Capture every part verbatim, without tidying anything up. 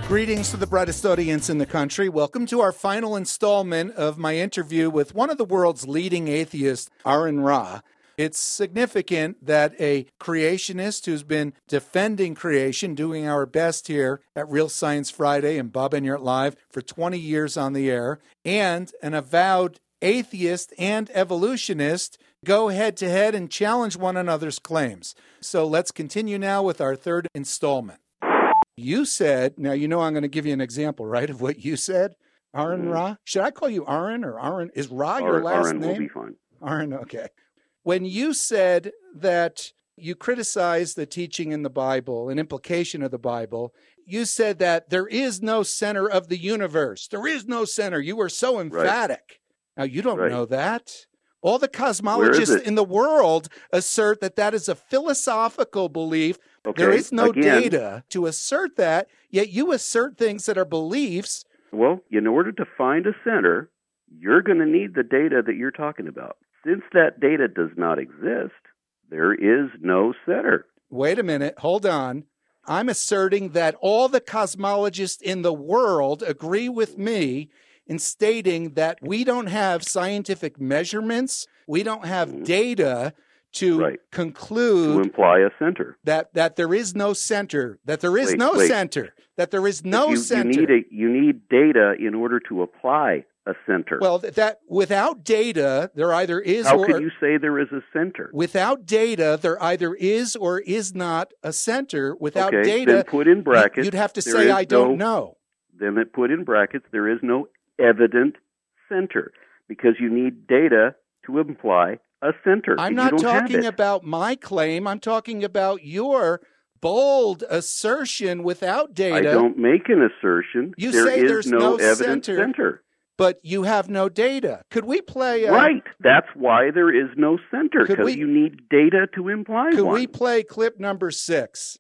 Greetings to the brightest audience in the country. Welcome to our final installment of my interview with one of the world's leading atheists, Aron Ra. It's significant that a creationist who's been defending creation, doing our best here at Real Science Friday and Bob Enyart Live for twenty years on the air, and an avowed atheist and evolutionist go head-to-head and challenge one another's claims. So let's continue now with our third installment. You said, now you know I'm going to give you an example, right, of what you said, Aron mm-hmm. Ra? Should I call you Aron or Aron? Is Ra Ar- your last Aron name? Will be fine. Aron, okay. When you said that you criticized the teaching in the Bible, an implication of the Bible, you said that there is no center of the universe. There is no center. You were so emphatic. Right. Now, you don't right. know that. All the cosmologists in the world assert that that is a philosophical belief. Okay. There is no Again, data to assert that, yet you assert things that are beliefs. Well, in order to find a center, you're going to need the data that you're talking about. Since that data does not exist, there is no center. Wait a minute. Hold on. I'm asserting that all the cosmologists in the world agree with me in stating that we don't have scientific measurements, we don't have mm-hmm. data to right. conclude to imply a center that that there is no center, that there is wait, no wait. center, that there is no you, center. You need, a, you need data in order to apply a center. Well, that without data, there either is How or... How can you say there is a center? Without data, there either is or is not a center. Without okay, data, then put in brackets, you'd have to say, I don't no, know. Then it put in brackets, there is no evident center, because you need data to imply a center. I'm not talking about my claim. I'm talking about your bold assertion without data. I don't make an assertion. You there say is there's no, no evident center, center. But you have no data. Could we play... Uh, right. That's why there is no center, because you need data to imply could one. Could we play clip number six?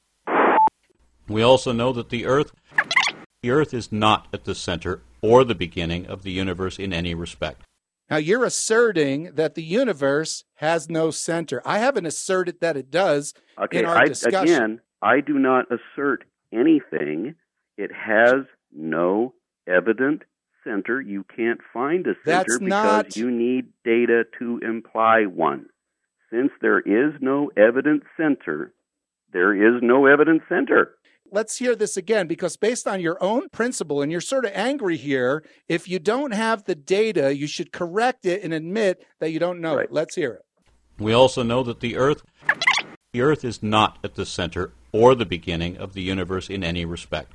We also know that the Earth, the Earth is not at the center or the beginning of the universe in any respect. Now, you're asserting that the universe has no center. I haven't asserted that it does okay, in our I, discussion. Again, I do not assert anything. It has no evident center. You can't find a center That's because not... you need data to imply one. Since there is no evident center, there is no evident center. Let's hear this again, because based on your own principle, and you're sort of angry here, if you don't have the data, you should correct it and admit that you don't know right. it. Let's hear it. We also know that the Earth, the Earth is not at the center or the beginning of the universe in any respect.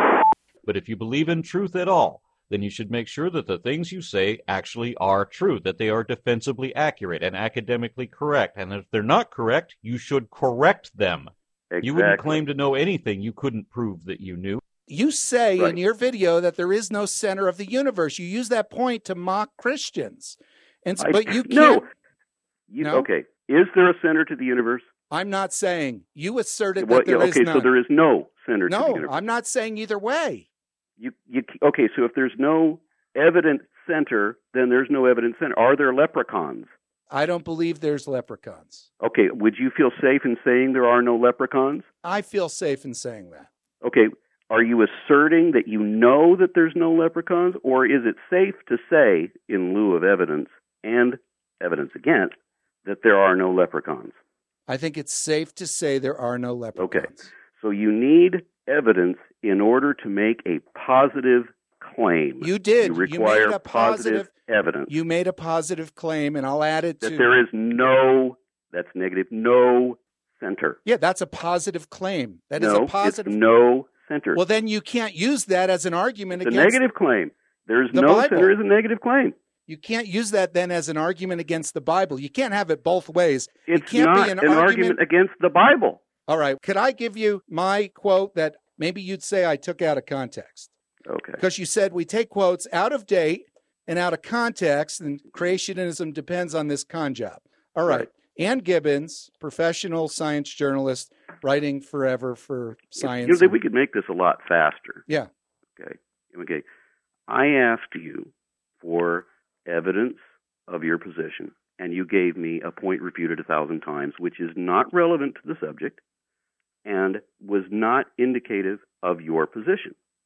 But if you believe in truth at all, then you should make sure that the things you say actually are true, that they are defensively accurate and academically correct. And if they're not correct, you should correct them. Exactly. You wouldn't claim to know anything you couldn't prove that you knew. You say right. in your video that there is no center of the universe. You use that point to mock Christians. And so, I, but you can't. No. You, no. Okay. Is there a center to the universe? I'm not saying. You asserted well, that there okay, is none. so there is no center no, to the universe. No, I'm not saying either way. You, you, okay, so if there's no evident center, then there's no evident center. Are there leprechauns? I don't believe there's leprechauns. Okay, would you feel safe in saying there are no leprechauns? I feel safe in saying that. Okay, are you asserting that you know that there's no leprechauns, or is it safe to say, in lieu of evidence and evidence against, that there are no leprechauns? I think it's safe to say there are no leprechauns. Okay, so you need evidence in order to make a positive claim. You did. You require you made a positive, positive evidence. You made a positive claim, and I'll add it that to... there is no, that's negative, no center. Yeah, that's a positive claim. That no, is a positive... it's no center. Well, then you can't use that as an argument it's against... a negative claim. There's the no Bible. center is a negative claim. You can't use that then as an argument against the Bible. You can't have it both ways. It's it can't not be an, an argument... argument against the Bible. All right. Could I give you my quote that maybe you'd say I took out of context? Okay. Because you said we take quotes out of date and out of context, and creationism depends on this con job. All right. right. Ann Gibbons, professional science journalist, writing forever for science. You know, we could make this a lot faster. Yeah. Okay. Okay. I asked you for evidence of your position, and you gave me a point refuted a thousand times, which is not relevant to the subject and was not indicative of your position.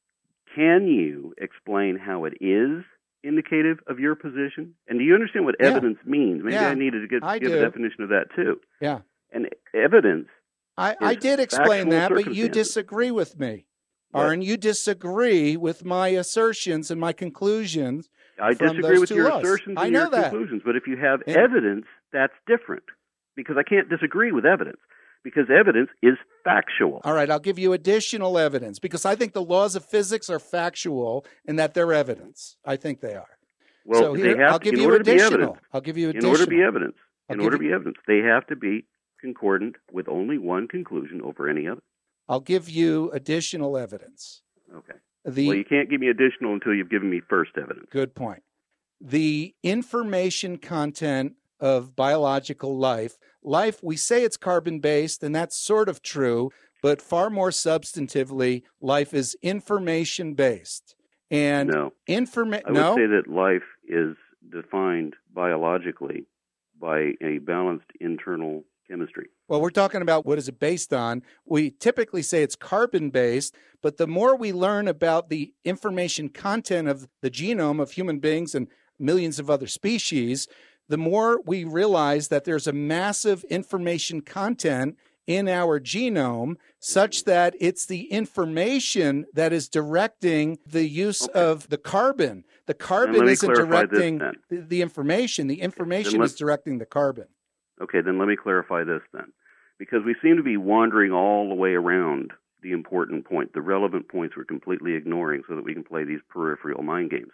can you explain how it is indicative of your position? And do you understand what Yeah. evidence means? Maybe Yeah, I needed to get, I give do. a definition of that too. Yeah. And evidence I, I is did explain factual that, but you circumstances. disagree with me. What? Aaron, you disagree with my assertions and my conclusions. I from disagree those with two your laws. assertions I and know your that. conclusions, but if you have And- evidence, that's different. Because I can't disagree with evidence, because evidence is factual. All right, I'll give you additional evidence because I think the laws of physics are factual and that they're evidence. I think they are. Well, so here, they have I'll give in you order to be additional. evidence. I'll give you In additional. order to be evidence, I'll in give order to you- be evidence, they have to be concordant with only one conclusion over any other. I'll give you additional evidence. Okay. The Well, you can't give me additional until you've given me first evidence. Good point. The information content of biological life, life, we say it's carbon-based, and that's sort of true, but far more substantively, life is information-based. And No. informa- I would no? say that life is defined biologically by a balanced internal chemistry. Well, we're talking about what is it based on. We typically say it's carbon-based, but the more we learn about the information content of the genome of human beings and millions of other species, the more we realize that there's a massive information content in our genome such that it's the information that is directing the use Okay. of the carbon. The let carbon me isn't clarify this directing then. the, the information. The information let's- is directing the carbon. Okay, then let me clarify this then. Because we seem to be wandering all the way around the important point. The relevant points we're completely ignoring so that we can play these peripheral mind games.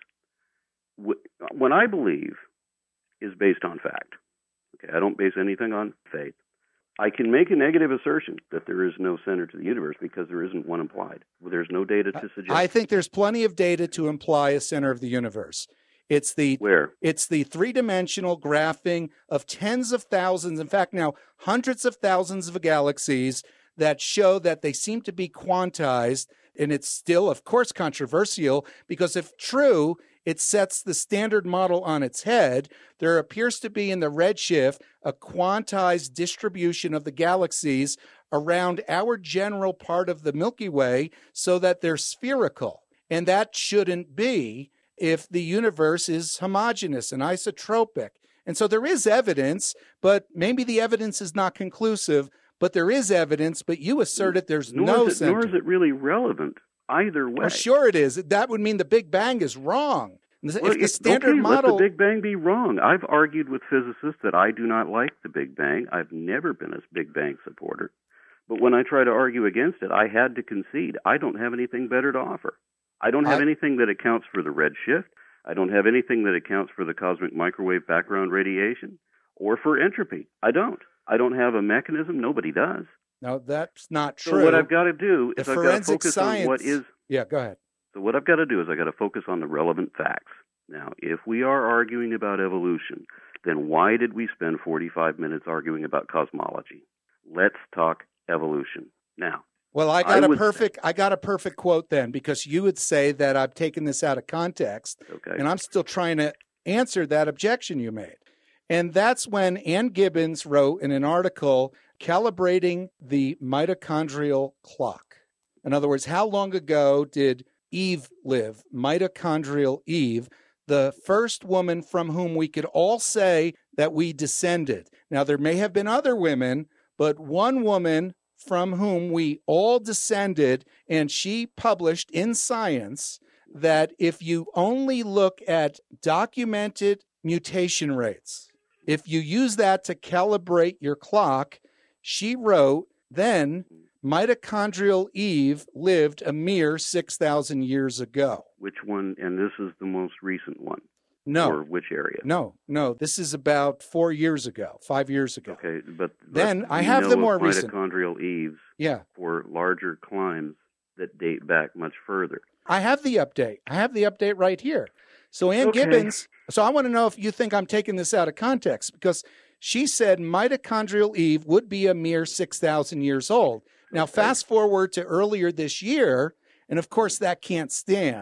Wh- What I believe is based on fact. Okay, I don't base anything on faith. I can make a negative assertion that there is no center to the universe because there isn't one implied. There's no data to suggest. I think there's plenty of data to imply a center of the universe. It's the Where? It's the three-dimensional graphing of tens of thousands, in fact, now hundreds of thousands of galaxies that show that they seem to be quantized. And it's still, of course, controversial because if true, it sets the standard model on its head. There appears to be in the redshift a quantized distribution of the galaxies around our general part of the Milky Way so that they're spherical. And that shouldn't be if the universe is homogeneous and isotropic. And so there is evidence, but maybe the evidence is not conclusive, but there is evidence, but you asserted there's Nor no is it, center. nor is it really relevant either way. Well, sure it is. That would mean the Big Bang is wrong. If Well, the it's- standard okay, model... let the Big Bang be wrong. I've argued with physicists that I do not like the Big Bang. I've never been a Big Bang supporter. But when I try to argue against it, I had to concede. I don't have anything better to offer. I don't have I- anything that accounts for the red shift. I don't have anything that accounts for the cosmic microwave background radiation or for entropy. I don't. I don't have a mechanism. Nobody does. No, that's not So true. what I've got to do The is I've got to forensic focus science... on what is. Yeah, go ahead. So what I've got to do is I've got to focus on the relevant facts. Now, if we are arguing about evolution, then why did we spend forty-five minutes arguing about cosmology? Let's talk evolution. Now, Well, I got I a would- perfect I got a perfect quote then because you would say that I've taken this out of context okay. and I'm still trying to answer that objection you made. And that's when Ann Gibbons wrote in an article calibrating the mitochondrial clock. In other words, how long ago did Eve live? Mitochondrial Eve, the first woman from whom we could all say that we descended. Now, there may have been other women, but one woman from whom we all descended, and she published in Science that if you only look at documented mutation rates, if you use that to calibrate your clock, she wrote, then mitochondrial Eve lived a mere six thousand years ago. Which one? And this is the most recent one. No. Or which area? No, no. This is about four years ago, five years ago. Okay, but, but Then I we have know the of more recent. mitochondrial Eves Yeah. for larger climes that date back much further. I have the update. I have the update right here. So Ann Okay. Gibbons, so I want to know if you think I'm taking this out of context because she said mitochondrial Eve would be a mere six thousand years old. Now, Okay. fast forward to earlier this year, and of course that can't stand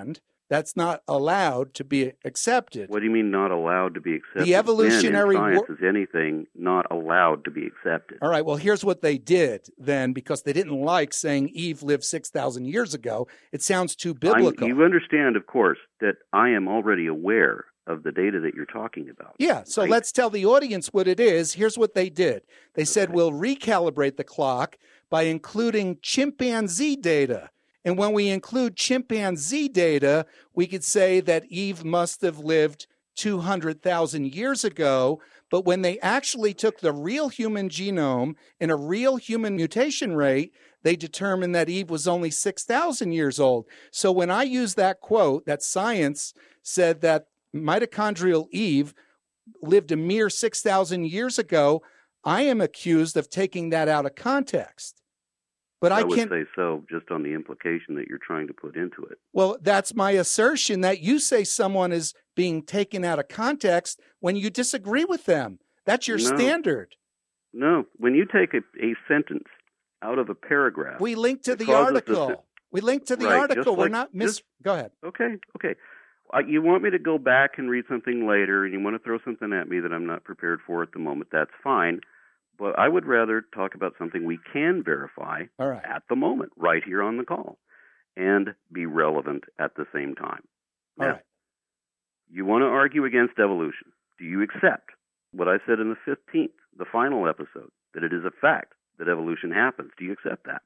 That's not allowed to be accepted. What do you mean not allowed to be accepted? The evolutionary when in science wor- is anything not allowed to be accepted? All right, well, here's what they did then, because they didn't like saying Eve lived six thousand years ago. It sounds too biblical. I'm, you understand, of course, that I am already aware of the data that you're talking about. Yeah, so right? let's tell the audience what it is. Here's what they did. They said, Okay. we'll recalibrate the clock by including chimpanzee data. And when we include chimpanzee data, we could say that Eve must have lived two hundred thousand years ago. But when they actually took the real human genome and a real human mutation rate, they determined that Eve was only six thousand years old. So when I use that quote, that science said that mitochondrial Eve lived a mere six thousand years ago, I am accused of taking that out of context. But I, I would can't say so, just on the implication that you're trying to put into it. Well, that's my assertion, that you say someone is being taken out of context when you disagree with them. That's your No. standard. No, when you take a, a sentence out of a paragraph, We link to it the causes article. the- we link to the Right, article. just We're like- not mis. just- Go ahead. okay, okay. Uh, you want me to go back and read something later, and you want to throw something at me that I'm not prepared for at the moment, that's fine. But I would rather talk about something we can verify All right. at the moment, right here on the call, and be relevant at the same time. All Now, right. you want to argue against evolution. Do you accept what I said in the fifteenth, the final episode, that it is a fact that evolution happens? Do you accept that?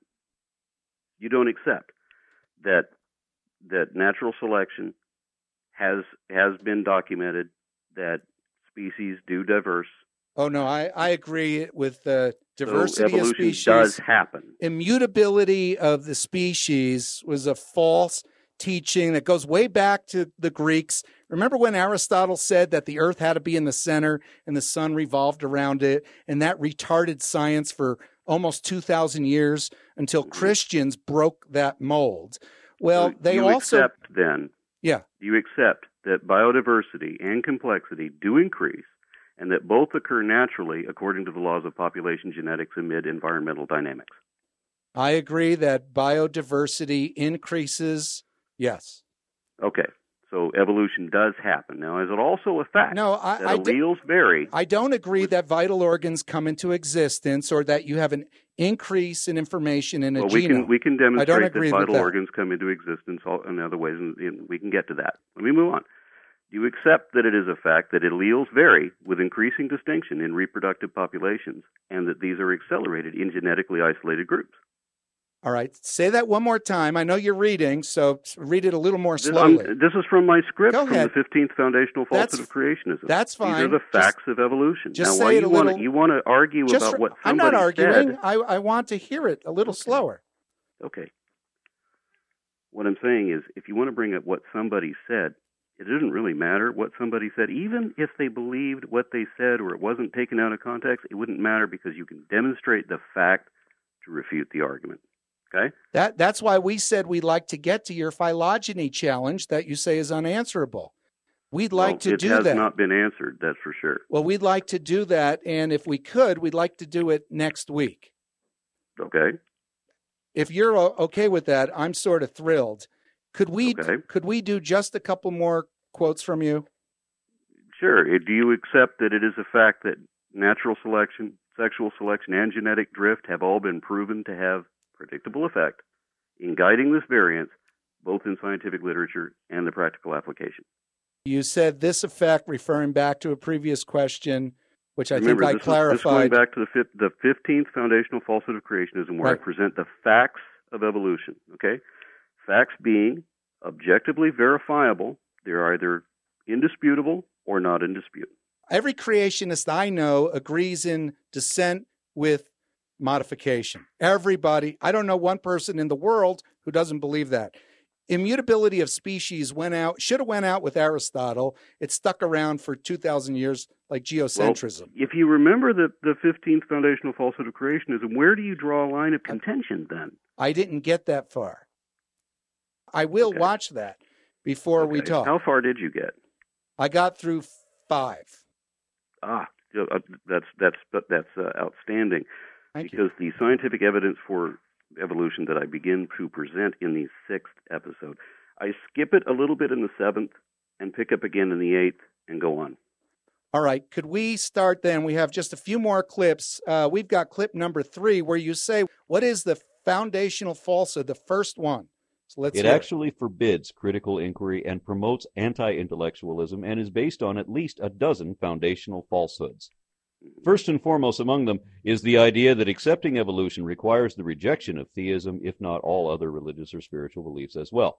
You don't accept that that natural selection has has been documented, that species do diverse. Oh, no, I, I agree with the diversity so of evolution species. does happen. Immutability of the species was a false teaching that goes way back to the Greeks. Remember when Aristotle said that the earth had to be in the center and the sun revolved around it, and that retarded science for almost two thousand years until Christians broke that mold? Well, So they you also... accept then, Yeah. you accept that biodiversity and complexity do increase, and that both occur naturally according to the laws of population genetics amid environmental dynamics. I agree that biodiversity increases. Yes. Okay, so evolution does happen. Now, is it also a fact No, I, that I, do, alleles vary? I don't agree that vital organs come into existence or that you have an increase in information in a Well, genome. we can we can demonstrate agree that with vital that. organs come into existence all, in other ways, and, and we can get to that. Let me move on. Do you accept that it is a fact that alleles vary with increasing distinction in reproductive populations, and that these are accelerated in genetically isolated groups? All right. Say that one more time. I know you're reading, so read it a little more This, slowly. I'm- this is from my script Go from ahead. the fifteenth Foundational Falsehood That's- of Creationism. that's These fine. are the Just- facts of evolution. just now, why say it you a want little- to you want to argue Just about for- what I'm somebody not arguing. said? I, I want to hear it a little Okay. slower. Okay. What I'm saying is, if you want to bring up what somebody said, it doesn't really matter what somebody said. Even if they believed what they said or it wasn't taken out of context, it wouldn't matter because you can demonstrate the fact to refute the argument. Okay? That That's why we said we'd like to get to your phylogeny challenge that you say is unanswerable. We'd like Well, to it do has that. not been answered, that's for sure. Well, we'd like to do that, and if we could, we'd like to do it next week. Okay? If you're o- okay with that, I'm sort of thrilled. Could we Okay. could we do just a couple more quotes from you? Sure. Uh, Do you accept that it is a fact that natural selection, sexual selection, and genetic drift have all been proven to have predictable effect in guiding this variance, both in scientific literature and the practical application? You said this effect, referring back to a previous question, which I Remember, think I this, is, this going clarified. back to the, fifth, the fifteenth Foundational Falsehood of Creationism, where Right. I present the facts of evolution. Okay, facts being objectively verifiable, they're either indisputable or not in dispute. Every creationist I know agrees in descent with modification. Everybody, I don't know one person in the world who doesn't believe that. Immutability of species went out, should have went out with Aristotle. It stuck around for two thousand years like geocentrism. Well, if you remember the, the fifteenth Foundational Falsehood of Creationism, where do you draw a line of contention then? I didn't get that far. I will Okay. watch that before we Okay. talk. How far did you get? I got through five. Ah, uh, that's that's that's uh, outstanding. Thank you. because the scientific evidence for evolution that I begin to present in the sixth episode, I skip it a little bit in the seventh and pick up again in the eighth and go on. All right. Could we start then? We have just a few more clips. Uh, we've got clip number three where you say, what is the foundational falsehood, the first one? So let's it hear actually it. forbids critical inquiry and promotes anti-intellectualism and is based on at least a dozen foundational falsehoods. First and foremost among them is the idea that accepting evolution requires the rejection of theism, if not all other religious or spiritual beliefs as well.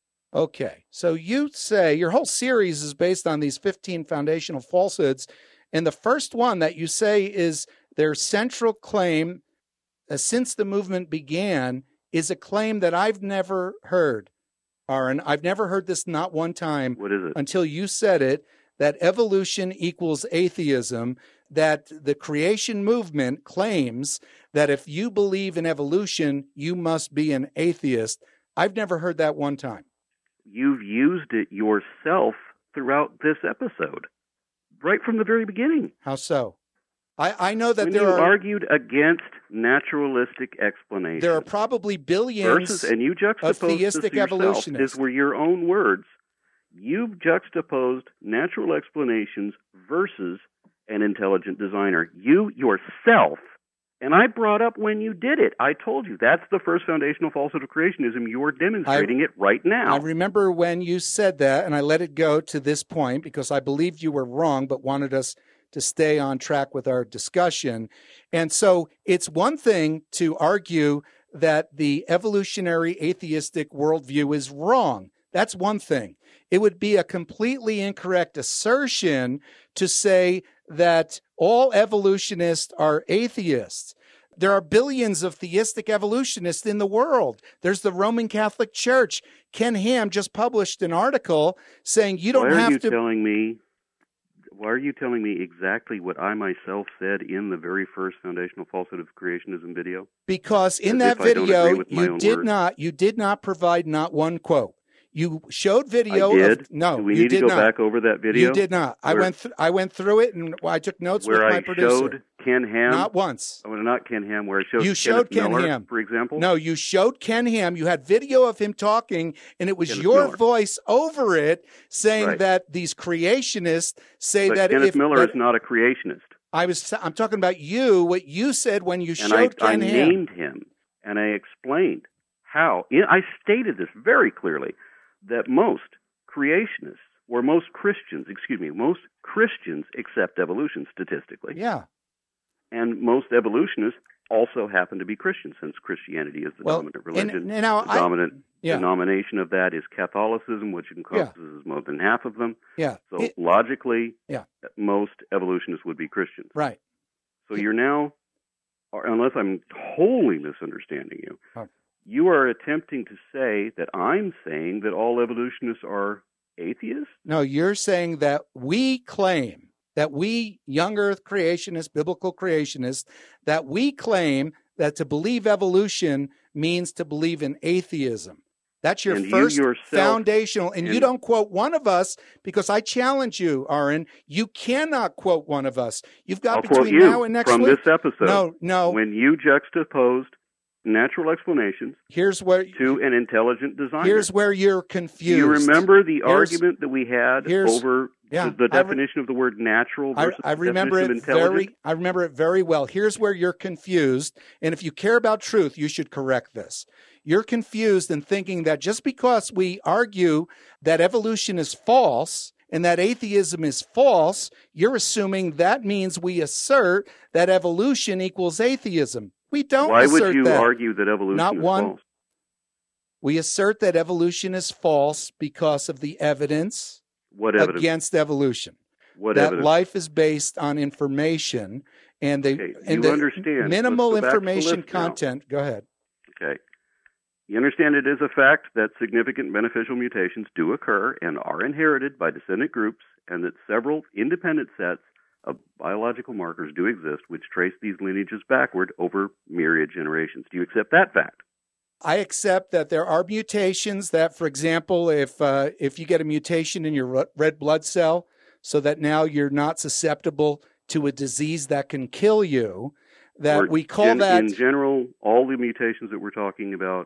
Okay, so you say your whole series is based on these fifteen foundational falsehoods, and the first one that you say is their central claim uh, since the movement began is a claim that I've never heard, Aaron. I've never heard this not one time. What is it? Until you said it, that evolution equals atheism, that the creation movement claims that if you believe in evolution, you must be an atheist. I've never heard that one time. You've used it yourself throughout this episode, right from the very beginning. How so? I, I know that when there you are argued against naturalistic explanations. There are probably billions versus, and you juxtaposed of theistic this yourself. evolutionists. These were your own words. You've juxtaposed natural explanations versus an intelligent designer. You yourself. And I brought up when you did it. I told you that's the first foundational falsehood of creationism. You're demonstrating I, it right now. I remember when you said that, and I let it go to this point because I believed you were wrong, but wanted us to stay on track with our discussion. And so it's one thing to argue that the evolutionary atheistic worldview is wrong. That's one thing. It would be a completely incorrect assertion to say that all evolutionists are atheists. There are billions of theistic evolutionists in the world. There's the Roman Catholic Church. Ken Ham just published an article saying you don't why are have you to. Telling me, why are you telling me exactly what I myself said in the very first foundational falsehood of creationism video? Because in As that video, you did words. not. You did not provide not one quote. You showed video. I did. Of, no, Do we you need did to go not. back over that video? You did not. I where, went. Th- I went through it, and I took notes where with my I producer. showed Ken Ham. Not once. Oh, not Ken Ham. Where I showed. You showed Kenneth Ken Miller, Ham, for example. No, you showed Ken Ham. You had video of him talking, and it was Kenneth your Miller. voice over it, saying right. that these creationists say but that Kenneth if Miller that, is not a creationist. I was. I'm talking about you. What you said when you and showed I, Ken I Ham. named him, and I explained how. I stated this very clearly that most creationists, or most Christians, excuse me, most Christians accept evolution statistically. Yeah. And most evolutionists also happen to be Christians, since Christianity is the well, dominant religion. And, and now the I, dominant yeah. denomination of that is Catholicism, which encompasses yeah. more than half of them. Yeah. So it, logically, yeah. most evolutionists would be Christians. Right. So you're now, unless I'm wholly misunderstanding you, oh. you are attempting to say that I'm saying that all evolutionists are atheists? No, you're saying that we claim, that we young earth creationists, biblical creationists, that we claim that to believe evolution means to believe in atheism. That's your and first you yourself, foundational. And, and you don't quote one of us because I challenge you, Aaron. You cannot quote one of us. You've got I'll between quote you now and next from week. this episode. No, no. When you juxtaposed natural explanations here's where to an intelligent designer. Here's where you're confused. Do you remember the here's, argument that we had over yeah, the, the definition re- of the word natural versus I, I remember the definition it of intelligent? very I remember it very well. Here's where you're confused, and if you care about truth, you should correct this. You're confused in thinking that just because we argue that evolution is false and that atheism is false, you're assuming that means we assert that evolution equals atheism. We don't Why assert would you that. argue that evolution Not is one, false? We assert that evolution is false because of the evidence, what evidence? against evolution. What that evidence? Life is based on information and the, okay, and you the understand. minimal information the content. Now. Go ahead. Okay. You understand it is a fact that significant beneficial mutations do occur and are inherited by descendant groups, and that several independent sets of biological markers do exist which trace these lineages backward over myriad generations. Do you accept that fact? I accept that there are mutations that, for example, if uh, if you get a mutation in your red blood cell so that now you're not susceptible to a disease that can kill you, that or we call gen- that... In general, all the mutations that we're talking about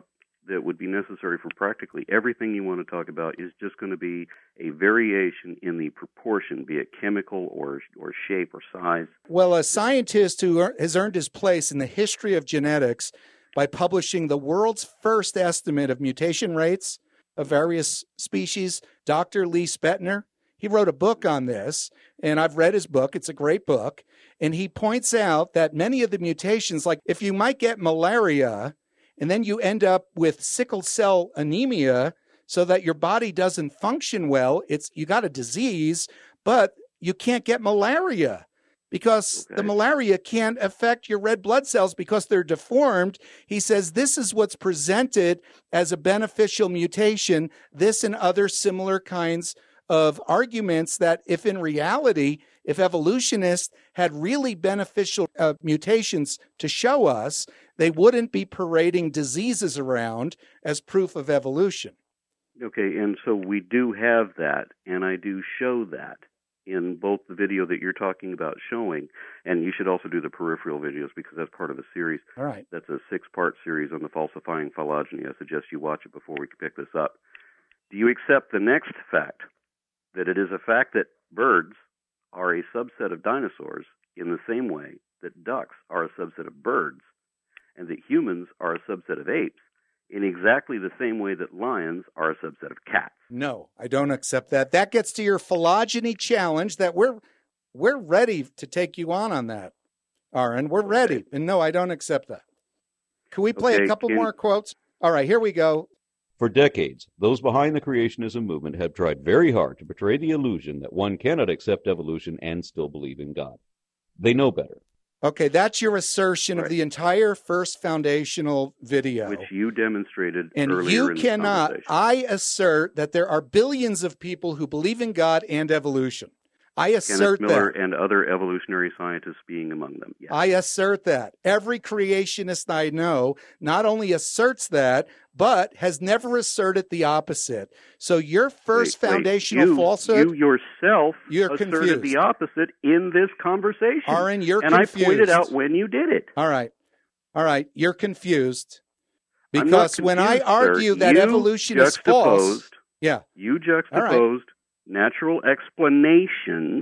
that would be necessary for practically everything you want to talk about is just going to be a variation in the proportion, be it chemical or or shape or size. Well, a scientist who ear- has earned his place in the history of genetics by publishing the world's first estimate of mutation rates of various species, Doctor Lee Spetner, he wrote a book on this, and I've read his book. It's a great book. And he points out that many of the mutations, like if you might get malaria, and then you end up with sickle cell anemia so that your body doesn't function well. It's you got a disease, but you can't get malaria because Okay. the malaria can't affect your red blood cells because they're deformed. He says this is what's presented as a beneficial mutation, this and other similar kinds of arguments that if in reality, if evolutionists had really beneficial uh, mutations to show us, they wouldn't be parading diseases around as proof of evolution. Okay, and so we do have that, and I do show that in both the video that you're talking about showing, and you should also do the peripheral videos because that's part of a series. All right. That's a six-part series on the falsifying phylogeny. I suggest you watch it before we pick this up. Do you accept the next fact, that it is a fact that birds are a subset of dinosaurs in the same way that ducks are a subset of birds, and that humans are a subset of apes in exactly the same way that lions are a subset of cats? No, I don't accept that. That gets to your phylogeny challenge that we're we're ready to take you on on that, Aaron. We're ready. Okay. And no, I don't accept that. Can we play Okay, a couple can- more quotes? All right, here we go. For decades, those behind the creationism movement have tried very hard to portray the illusion that one cannot accept evolution and still believe in God. They know better. Okay, that's your assertion Right. of the entire first foundational video. Which you demonstrated And earlier you in the cannot, conversation. I assert that there are billions of people who believe in God and evolution. I assert Kenneth Miller that. and other evolutionary scientists being among them. Yes. I assert that. Every creationist I know not only asserts that, but has never asserted the opposite. So your first Wait, wait, foundational you, falsehood, You yourself You're asserted confused. the opposite in this conversation. Aaron, you're and confused. I pointed out when you did it. all right, all right, you're confused. I'm not Because when I confused, argue sir. that You evolution is false, juxtaposed- yeah, You juxtaposed natural explanations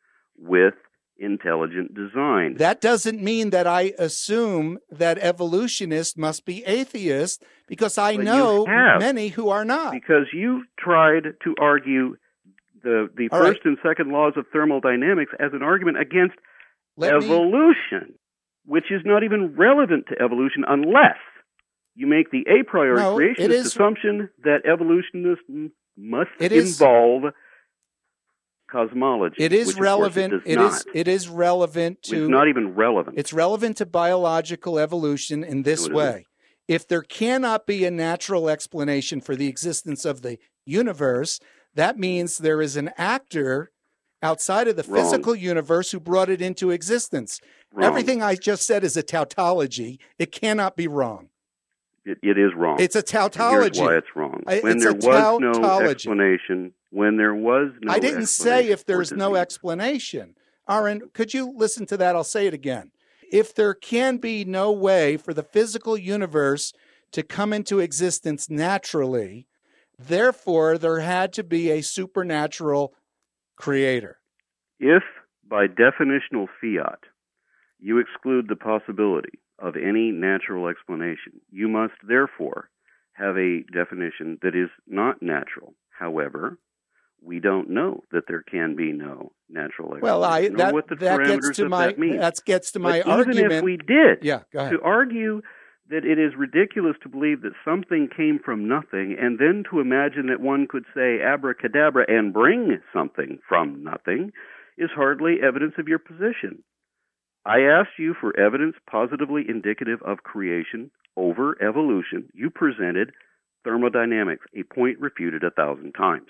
with intelligent design. that doesn't mean that I assume that evolutionists must be atheists, because I But you know have. many who are not. Because you tried to argue the the All first right. and second laws of thermodynamics as an argument against Let me, evolution, which is not even relevant to evolution unless you make the a priori No, it creationist is- assumption that evolutionists m- must It is- involve cosmology. it is which, of course, relevant. It, does It not. is it is relevant It's to not even relevant. It's relevant to biological evolution in this No, it way. If there cannot be a natural explanation for the existence of the universe, that means there is an actor outside of the Wrong. physical universe who brought it into existence. Wrong. Everything I just said is a tautology. It cannot be wrong. It, it is wrong. It's a tautology. Here's why it's wrong. I- When it's there a was no tautology. explanation, when there was no I didn't say explanation if there's for no disease. explanation. Aaron, could you listen to that? I'll say it again. If there can be no way for the physical universe to come into existence naturally, therefore there had to be a supernatural creator. If, by definitional fiat, you exclude the possibility of any natural explanation, you must therefore have a definition that is not natural. However, we don't know that there can be no natural explanation. Well, I nor that what the that gets parameters to of my that mean. that gets to my but even argument. if we did, yeah, go ahead. to argue that it is ridiculous to believe that something came from nothing, and then to imagine that one could say abracadabra and bring something from nothing, is hardly evidence of your position. I asked you for evidence positively indicative of creation over evolution. You presented thermodynamics, a point refuted a thousand times.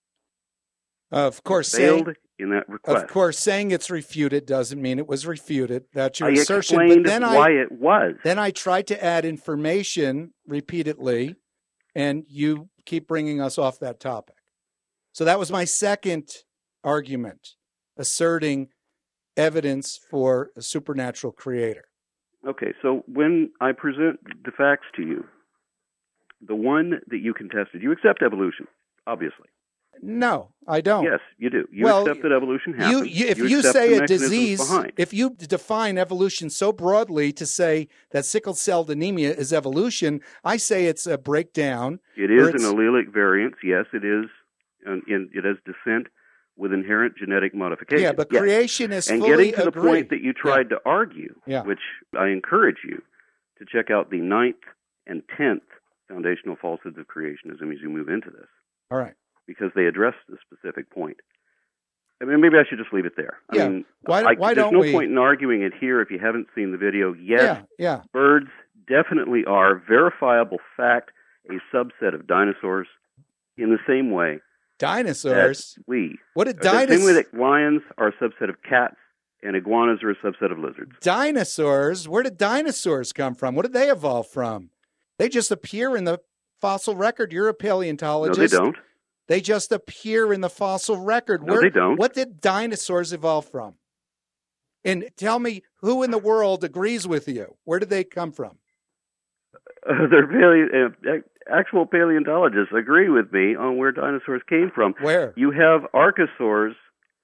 Of course, Failed saying, in that request. of course, saying it's refuted doesn't mean it was refuted. That's your I assertion. explained But then why I it was. then I tried to add information repeatedly, and you keep bringing us off that topic. So that was my second argument, asserting evidence for a supernatural creator. Okay, so when I present the facts to you, the one that you contested, you accept evolution, obviously. No, I don't. Yes, you do. You well, accept that evolution happens. You, you, if you, you accept say the a disease, behind. if you define evolution so broadly to say that sickle cell anemia is evolution, I say it's a breakdown. It is an allelic variance. Yes, it is. And it has descent with inherent genetic modification. Yeah, but yes. creationists and fully getting to agree. the point that you tried yeah. to argue, yeah. which I encourage you to check out the ninth and tenth foundational falsehoods of creationism as you move into this. All right. Because they address the specific point. I mean, maybe I should just leave it there. I yeah. mean, why, I, why there's don't no we? point in arguing it here if you haven't seen the video yet. Yeah, yeah. Birds definitely are, verifiable fact, a subset of dinosaurs in the same way Dinosaurs? that we. What did The same way dinosaurs? that lions are a subset of cats and iguanas are a subset of lizards. Dinosaurs? Where did dinosaurs come from? What did they evolve from? They just appear in the fossil record. You're a paleontologist. No, they don't. They just appear in the fossil record. No, Where, they don't. What did dinosaurs evolve from? And tell me who in the world agrees with you. Where did they come from? Uh, they're paleo- uh, actual paleontologists agree with me on where dinosaurs came from. Where? You have archosaurs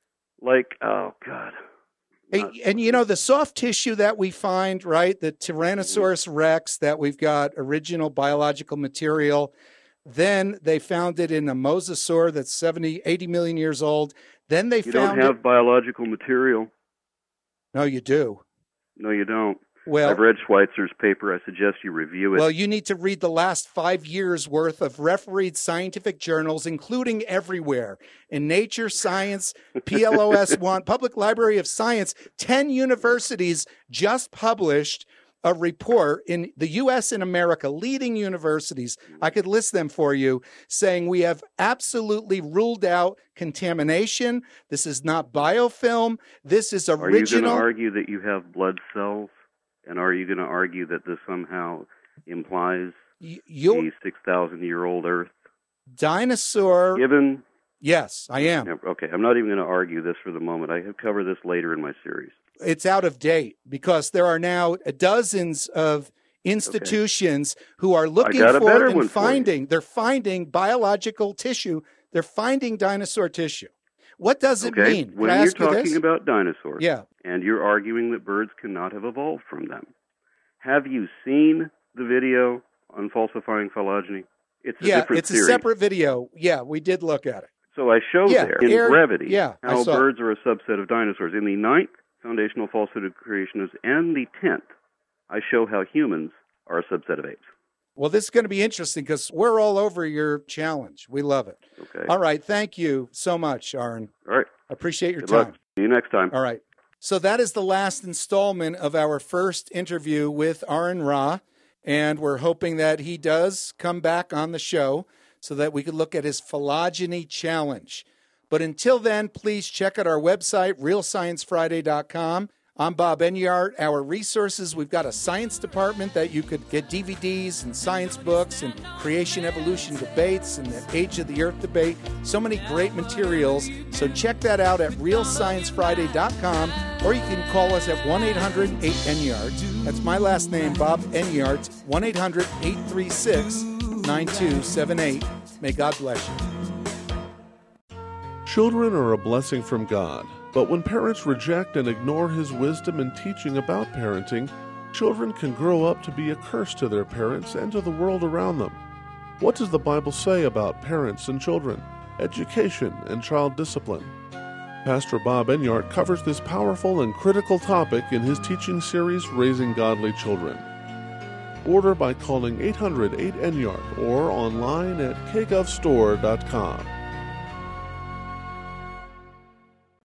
like, oh, God. Hey, and you know, the soft tissue that we find, right, the Tyrannosaurus rex, that we've got original biological material. Then they found it in a mosasaur that's seventy, eighty million years old. Then they you found don't have it... biological material. No, you do. No, you don't. Well, I've read Schweitzer's paper. I suggest you review it. Well, you need to read the last five years' worth of refereed scientific journals, including everywhere. In Nature, Science, P L O S one, Public Library of Science, ten universities just published a report in the U S and America, leading universities. I could list them for you, saying we have absolutely ruled out contamination. This is not biofilm. This is original. Are you going to argue that you have blood cells? And are you going to argue that this somehow implies you, a six thousand year old Earth? Dinosaur. Given. Yes, I am. Okay, I'm not even going to argue this for the moment. I have covered this later in my series. It's out of date because there are now dozens of institutions okay. who are looking for and finding. For they're finding biological tissue. They're finding dinosaur tissue. What does it okay. mean? Can when I you're ask talking you this? about dinosaurs, yeah. and you're arguing that birds cannot have evolved from them, have you seen the video on falsifying phylogeny? It's a yeah, different it's series. a separate video. Yeah, we did look at it. So I show yeah, there in air, brevity yeah, how birds are a subset of dinosaurs. In the ninth foundational falsehood of creationism and the tenth, I show how humans are a subset of apes. Well, this is going to be interesting because we're all over your challenge. We love it. Okay. All right. Thank you so much, Aaron. All right. Appreciate your Good time. luck. See you next time. All right. So that is the last installment of our first interview with Aaron Ra, and we're hoping that he does come back on the show so that we could look at his phylogeny challenge. But until then, please check out our website, real science friday dot com. I'm Bob Enyart. Our resources, we've got a science department that you could get D V Ds and science books and creation evolution debates and the Age of the Earth debate. So many great materials. So check that out at real science friday dot com, or you can call us at one eight hundred eight Enyart. That's my last name, Bob Enyart, one eight hundred eight three six nine two seven eight. May God bless you. Children are a blessing from God, but when parents reject and ignore His wisdom and teaching about parenting, children can grow up to be a curse to their parents and to the world around them. What does the Bible say about parents and children, education and child discipline? Pastor Bob Enyart covers this powerful and critical topic in his teaching series, Raising Godly Children. Order by calling eight hundred eight Enyart or online at k gov store dot com.